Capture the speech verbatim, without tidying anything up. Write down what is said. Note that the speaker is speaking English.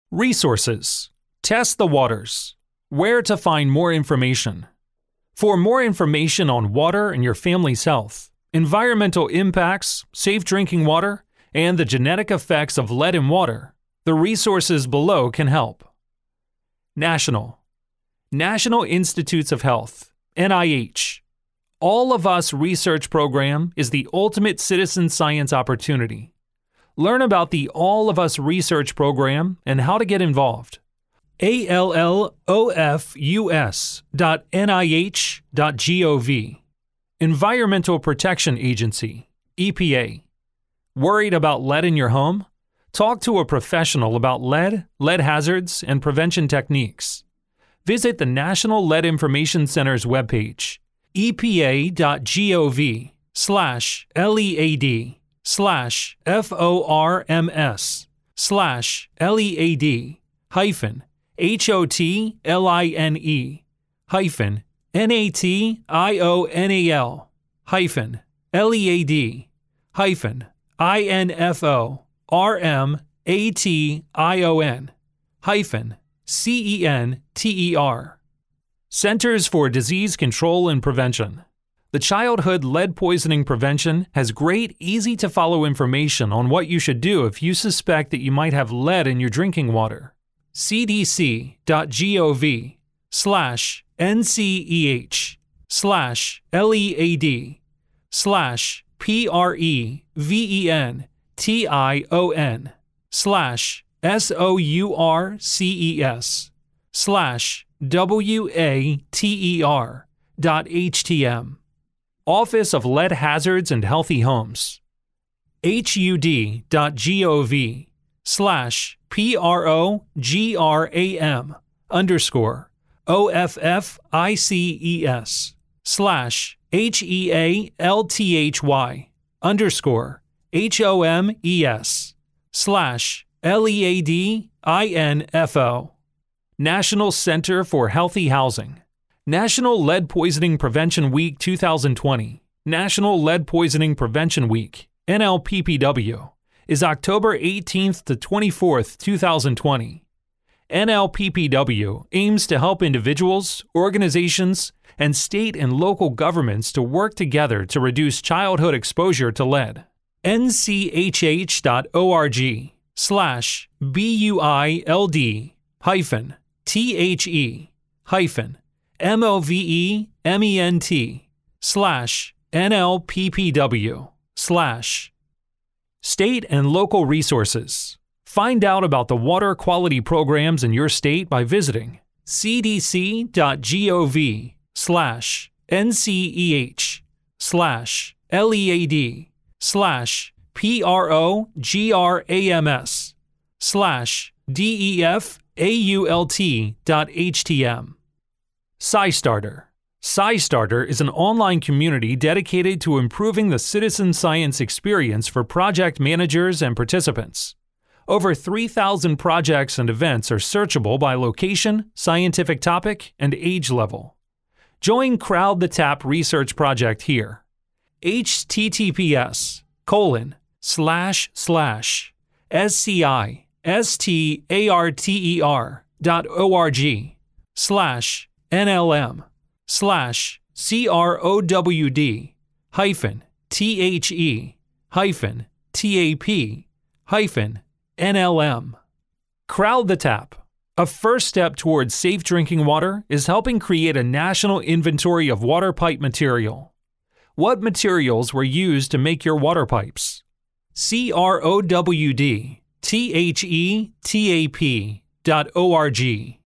Resources. Test the waters. Where to find more information. For more information on water and your family's health, environmental impacts, safe drinking water, and the genetic effects of lead in water, the resources below can help. National. National Institutes of Health, N I H. All of Us research program is the ultimate citizen science opportunity. Learn about the All of Us research program and how to get involved. A L L O F U S dot N I H dot gov. Environmental Protection Agency, E P A. Worried about lead in your home? Talk to a professional about lead, lead hazards, and prevention techniques. Visit the National Lead Information Center's webpage, E P A dot gov slash LEAD slash F O R M S slash LEAD hyphen H O T L I N E hyphen N A T I O N A L hyphen L E A D hyphen I N F O R M A T I O N hyphen C E N T E R. Centers for Disease Control and Prevention. The Childhood Lead Poisoning Prevention has great, easy-to-follow information on what you should do if you suspect that you might have lead in your drinking water. C D C dot gov slash N C E H slash L E A D slash P R E V E N T I O N slash S O U R C E S slash W A T E R dot H T M. Office of Lead Hazards and Healthy Homes. H U D dot gov slash P R O G R A M underscore O F F I C E S slash H E A L T H Y underscore H O M E S slash L E A D I N F O. National Center for Healthy Housing. National Lead Poisoning Prevention Week two thousand twenty, National Lead Poisoning Prevention Week, N L P P W, is October eighteenth to twenty-fourth, two thousand twenty. N L P P W aims to help individuals, organizations, and state and local governments to work together to reduce childhood exposure to lead. N C H H dot org slash B U I L D hyphen T H E hyphen M O V E M E N T slash N L P P W slash. State and local resources. Find out about the water quality programs in your state by visiting C D C dot gov slash N C E H slash L E A D slash P R O G R A M S slash D E F A U L T dot H T M. SciStarter. SciStarter is an online community dedicated to improving the citizen science experience for project managers and participants. Over three thousand projects and events are searchable by location, scientific topic, and age level. Join Crowd the Tap research project here. H T T P S colon slash slash S C I S T A R T E R dot O R G slash N L M slash C R O W D hyphen T H E hyphen T A P hyphen N L M. Crowd the Tap. A first step towards safe drinking water is helping create a national inventory of water pipe material. What materials were used to make your water pipes? C R O W D T H E T A P dot O R G